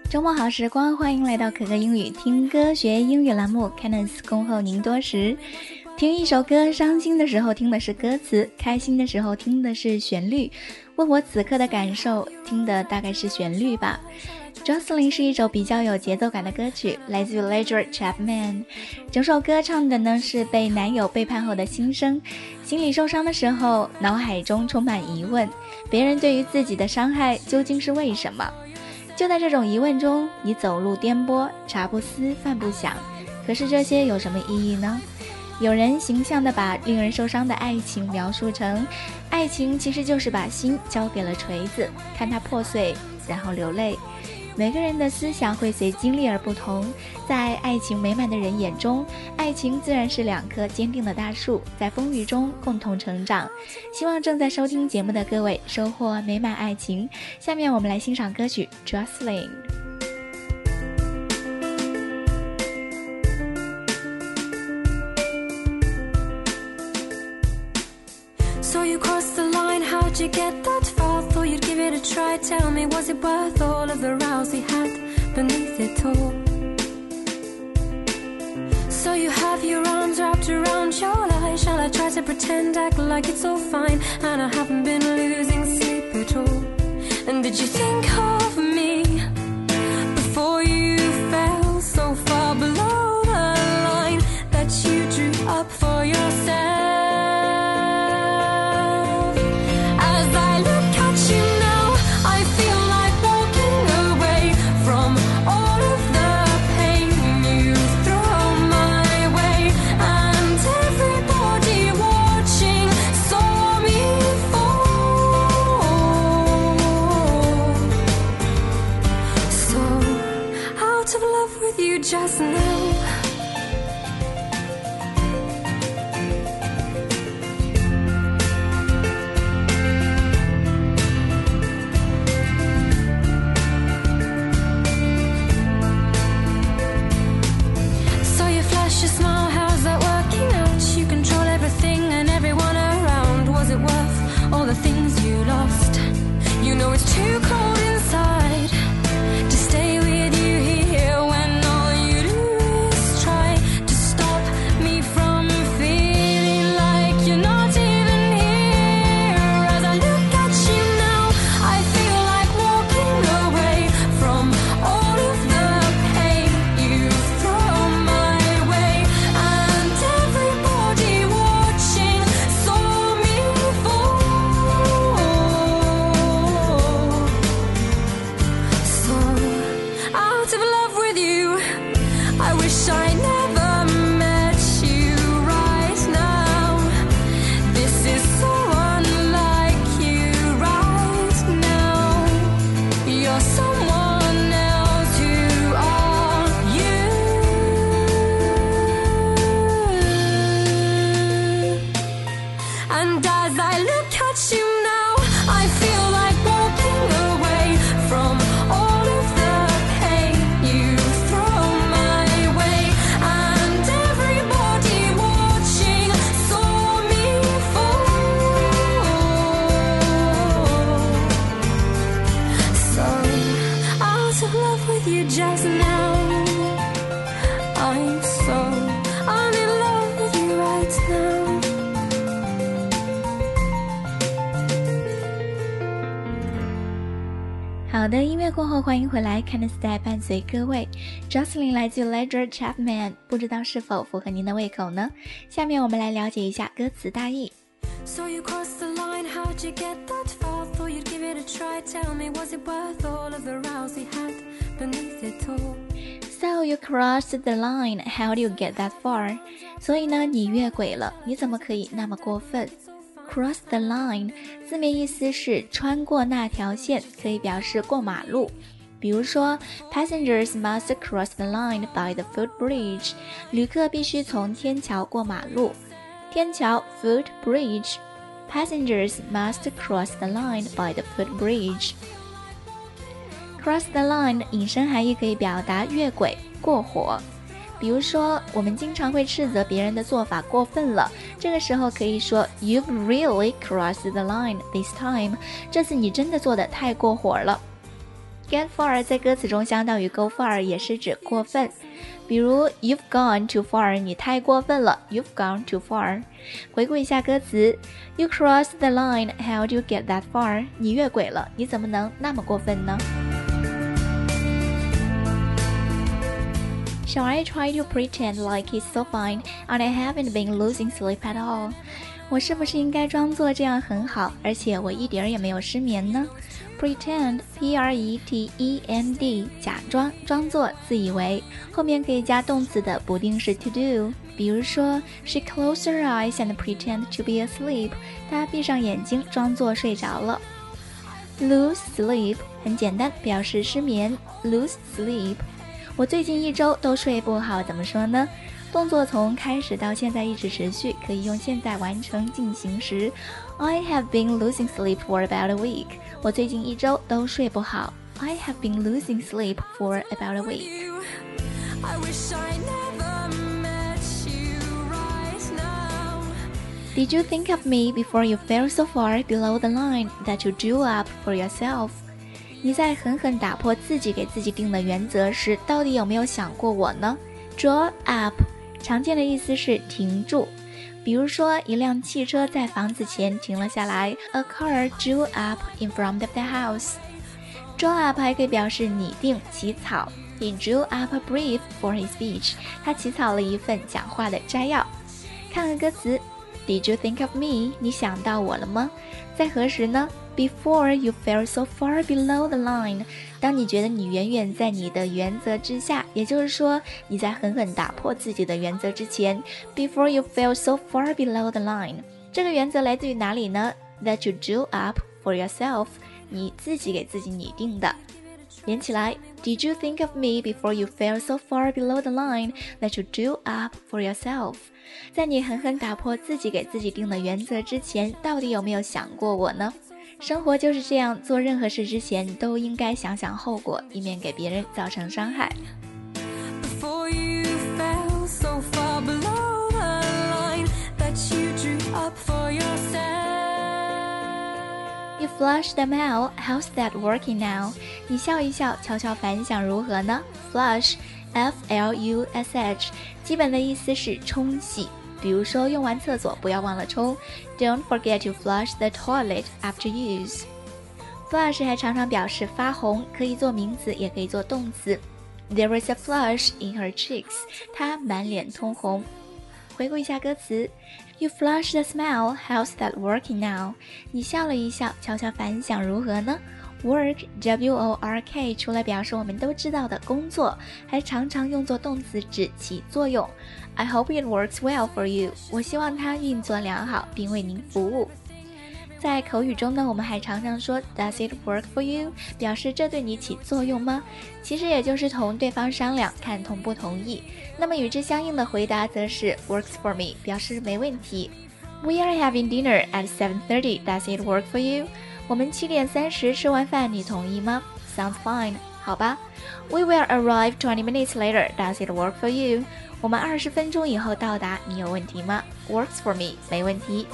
周末好时光，欢迎来到可可英语听歌学英语栏目 Candice 恭候您多时。听一首歌，伤心的时候听的是歌词，开心的时候听的是旋律。问我此刻的感受，听的大概是旋律吧。Jocelyn 是一首比较有节奏感的歌曲，来自于 Ledger Chapman。整首歌唱的呢是被男友背叛后的心声，心里受伤的时候，脑海中充满疑问，别人对于自己的伤害究竟是为什么？就在这种疑问中，你走路颠簸，茶不思饭不想，可是这些有什么意义呢？有人形象地把令人受伤的爱情描述成，爱情其实就是把心交给了锤子，看它破碎，然后流泪。每个人的思想会随经历而不同，在爱情美满的人眼中，爱情自然是两棵坚定的大树，在风雨中共同成长。希望正在收听节目的各位收获美满爱情。下面我们来欣赏歌曲 Jocelyn。So you crossed the line, how'd you get that far? Thought you'd give it a try, tell me, was it worth all of the rows we had beneath it all? So you have your arms wrapped around your lies. Shall I try to pretend, act like it's all fine, and I haven't been losing sleep at all? And did you think of me before you fell so far below the line that you drew up for yourself?Just now.So you flash your smile, how's that working out? You control everything and everyone around. Was it worth all the things you lost? You know it's too cold inside to stay with you here when all you do is try to stop me from feeling like you're not even here. As I look at you now, I feel like walking away from all of the pain you've thrown my way, and everybody watching saw me fall. So out of love with you, I wish I never met you right now. This is so unlike you right now. You're someone else, who are you? And as I look at you now, I feel like walking away from all of the pain you've thrown my way, and everybody watching saw me fall. So out of love with you just now. I'm in love with you right now. 好的，音乐过后欢迎回来 Candice 在伴随各位 Jocelyn 来自 Ledger Chapman， 不知道是否符合您的胃口呢？下面我们来了解一下歌词大意。 So you crossed the line, how'd you get that far? Thought you'd give it a try, tell me, was it worth all of the rows we had beneath it all? So you crossed the line, how do you get that far? 所以呢，你越轨了，你怎么可以那么过分？Cross the line 字面意思是穿过那条线，可以表示过马路。比如说 Passengers must cross the line by the footbridge， 旅客必须从天桥过马路。天桥 footbridge， Passengers must cross the line by the footbridge。 Cross the line 引申含义可以表达越轨过火。比如说我们经常会斥责别人的做法过分了，这个时候可以说 You've really crossed the line this time， 这次你真的做得太过火了。 Get far 在歌词中相当于 go far， 也是指过分。比如 You've gone too far， 你太过分了 You've gone too far。 回顾一下歌词 You crossed the line, how'd you get that far？ 你越轨了，你怎么能那么过分呢？ Shall I try to pretend like it's so fine and I haven't been losing sleep at all？ 我是不是应该装作这样很好，而且我一点也没有失眠呢？ Pretend, P-R-E-T-E-N-D， 假装，装作，自以为，后面可以加动词的不定式 to do。比如说 She closed her eyes and pretend to be asleep， 她闭上眼睛装作睡着了。 Lose sleep 很简单，表示失眠 Lose sleep。 我最近一周都睡不好，怎么说呢？动作从开始到现在一直持续，可以用现在完成进行时。 I have been losing sleep for about a week。 我最近一周都睡不好。 I have been losing sleep for about a week。 I wish I never met you right now. Did you think of me before you fell so far below the line that you drew up for yourself？ 你在狠狠打破自己给自己定的原则时，到底有没有想过我呢？ Draw up 常见的意思是停住，比如说一辆汽车在房子前停了下来 A car drew up in front of the house。 Draw up 还可以表示拟定起草， He drew up a brief for his speech。 他起草了一份讲话的摘要。看看歌词 Did you think of me？ 你想到我了吗？在何时呢？ Before you fell so far below the line， 当你觉得你远远在你的原则之下，也就是说你在狠狠打破自己的原则之前。 Before you fell so far below the line， 这个原则来自于哪里呢？ That you drew up for yourself， 你自己给自己拟定的。连起来 Did you think of me before you fell so far below the line that you drew up for yourself？ 在你狠狠打破自己给自己定的原则之前，到底有没有想过我呢？生活就是这样，做任何事之前都应该想想后果，以免给别人造成伤害。 Before you fell so far below the line that you drew up for yourself. You flush them out, how's that working now？ 你笑一笑，悄悄反响如何呢？ Flush, F-L-U-S-H， 基本的意思是冲洗。比如说用完厕所不要忘了冲 Don't forget to flush the toilet after use。 Flush 还常常表示发红，可以做名词也可以做动词。 There is a flush in her cheeks， 她满脸通红。回顾一下歌词 You flush the smile, how's that working now？ 你笑了一笑，悄悄反响如何呢？ Work, W-O-R-K 除了表示我们都知道的工作，还常常用作动词指起作用。 I hope it works well for you。 我希望它运作良好，并为您服务。在口语中呢，我们还常常说 Does it work for you？ 表示这对你起作用吗？其实也就是同对方商量，看同不同意。那么与之相应的回答则是 Works for me， 表示没问题。 We are having dinner at 7:30. Does it work for you？ 我们7点30吃完饭，你同意吗？ Sounds fine。 好吧。 We will arrive 20 minutes later. Does it work for you？ 我们20分钟以后到达，你有问题吗？ Works for me， 没问题。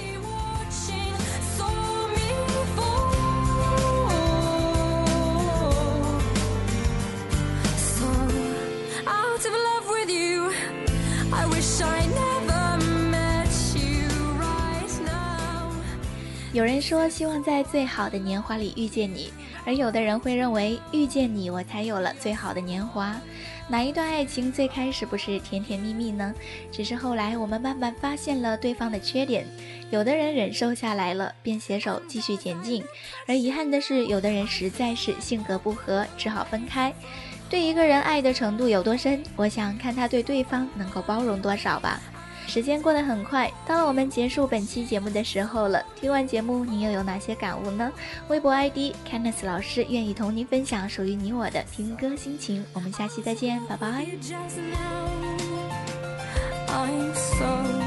有人说希望在最好的年华里遇见你，而有的人会认为遇见你我才有了最好的年华。哪一段爱情最开始不是甜甜蜜蜜呢？只是后来我们慢慢发现了对方的缺点，有的人忍受下来了，便携手继续前进，而遗憾的是有的人实在是性格不合，只好分开。对一个人爱的程度有多深，我想看他对对方能够包容多少吧。时间过得很快，到了我们结束本期节目的时候了。听完节目，您又有哪些感悟呢？微博 ID Candice 老师愿意同您分享属于你我的听歌心情。我们下期再见，拜拜。